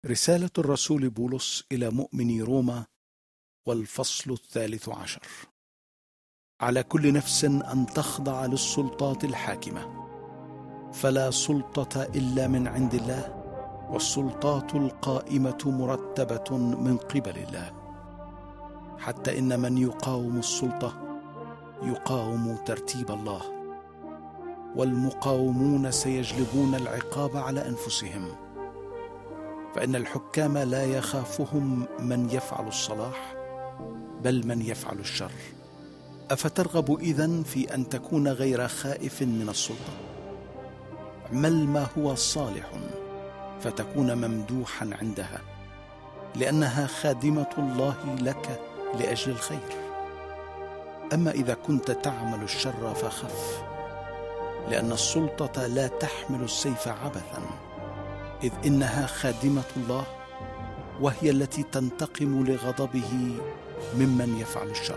رسالة الرسول بولس إلى مؤمني روما، والفصل 13. على كل نفس أن تخضع للسلطات الحاكمة، فلا سلطة إلا من عند الله، والسلطات القائمة مرتبة من قبل الله، حتى إن من يقاوم السلطة يقاوم ترتيب الله، والمقاومون سيجلبون العقاب على أنفسهم، فإن الحكام لا يخافهم من يفعل الصلاح بل من يفعل الشر. أفترغب إذن في أن تكون غير خائف من السلطة؟ اعمل ما هو صالح فتكون ممدوحا عندها، لأنها خادمة الله لك لأجل الخير. أما إذا كنت تعمل الشر فخف، لأن السلطة لا تحمل السيف عبثا، إذ إنها خادمة الله، وهي التي تنتقم لغضبه ممن يفعل الشر.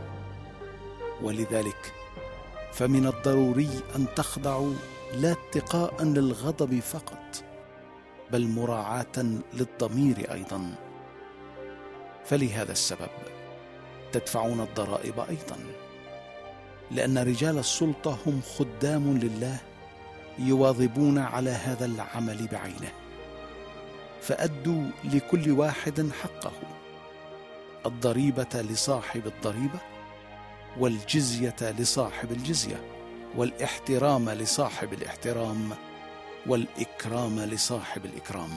ولذلك فمن الضروري أن تخضعوا لا اتقاء للغضب فقط، بل مراعاة للضمير أيضا. فلهذا السبب تدفعون الضرائب أيضا، لأن رجال السلطة هم خدام لله يواظبون على هذا العمل بعينه. فأدوا لكل واحد حقه: الضريبة لصاحب الضريبة، والجزية لصاحب الجزية، والاحترام لصاحب الاحترام، والإكرام لصاحب الإكرام.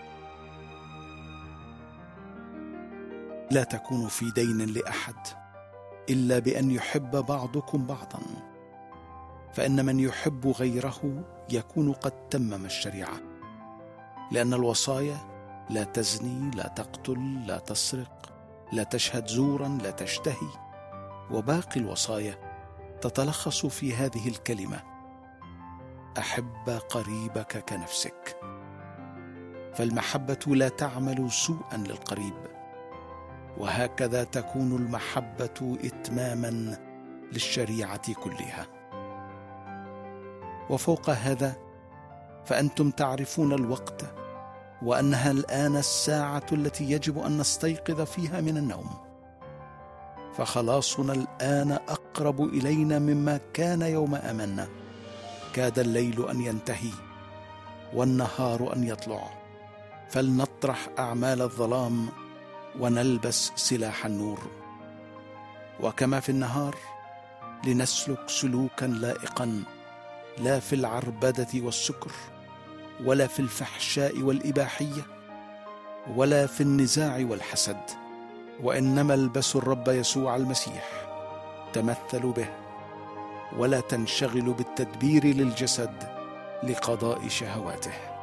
لا تكونوا في دين لأحد إلا بأن يحب بعضكم بعضا، فإن من يحب غيره يكون قد تمم الشريعة. لأن الوصايا: لا تزني، لا تقتل، لا تسرق، لا تشهد زورا، لا تشتهي، وباقي الوصايا تتلخص في هذه الكلمة: أحب قريبك كنفسك. فالمحبة لا تعمل سوءا للقريب، وهكذا تكون المحبة إتماما للشريعة كلها. وفوق هذا فأنتم تعرفون الوقت، وأنها الآن الساعة التي يجب أن نستيقظ فيها من النوم، فخلاصنا الآن أقرب إلينا مما كان يوم آمنا. كاد الليل أن ينتهي والنهار أن يطلع، فلنطرح أعمال الظلام ونلبس سلاح النور. وكما في النهار لنسلك سلوكا لائقا، لا في العربدة والسكر، ولا في الفحشاء والإباحية، ولا في النزاع والحسد، وإنما البسوا الرب يسوع المسيح، تمثلوا به، ولا تنشغلوا بالتدبير للجسد لقضاء شهواته.